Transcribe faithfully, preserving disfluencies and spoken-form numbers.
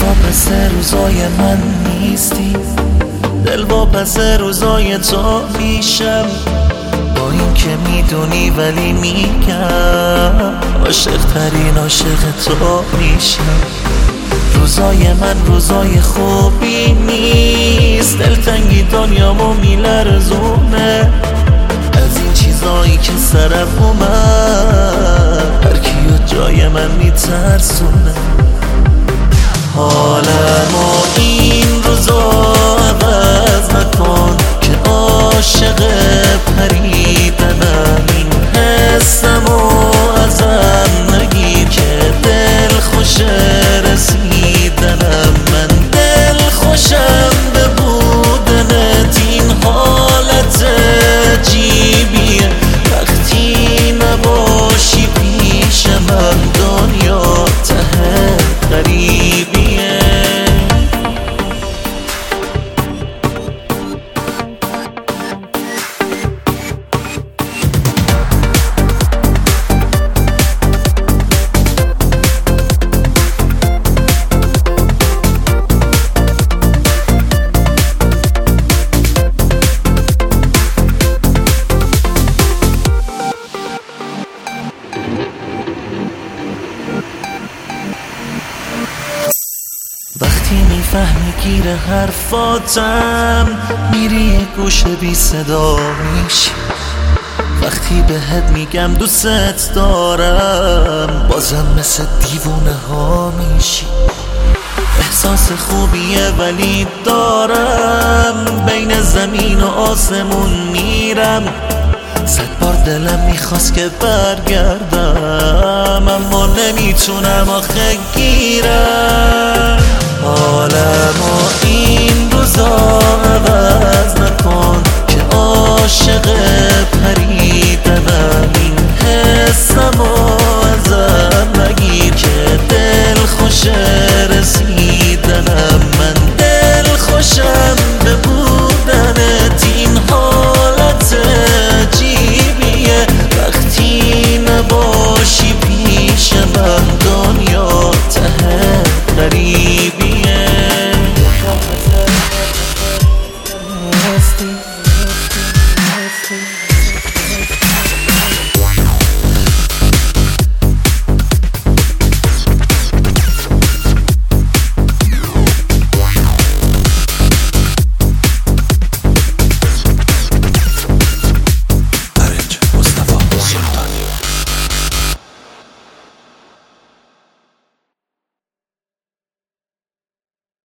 واپس روزای من نیستی، دل واپس روزای تو میشم. با این که میدونی ولی میگم عاشق ترین عاشق تو میشم. روزای من روزای خوبی نیست، دلتنگی دنیامو میلرزونه. از این چیزایی که سرم اومد هر کیو جای من میترسونه. حالمو این روزا عوض نکن که عاشق پریدنم. این حسمو ازم نگیر که دل خوش رسیدنم. من دل خوشم به بودنت، این حالت عجیبیه وقتی نباشی پیش من. دنیا ته غریبیه. وقتی میفهمی گیر حرفاتم میری یه گوشه بی صدا میشی. وقتی بهت میگم دوست دارم بازم مثل دیوونه ها میشی. احساس خوبیه ولی دارم بین زمین و آسمون میرم. صد بار دلم میخواست که برگردم اما نمیتونم آخه گیرم. حالمو این روزا عوض نکن که عاشق پریدنم. این حسمو ازم نگیر که دل خوشه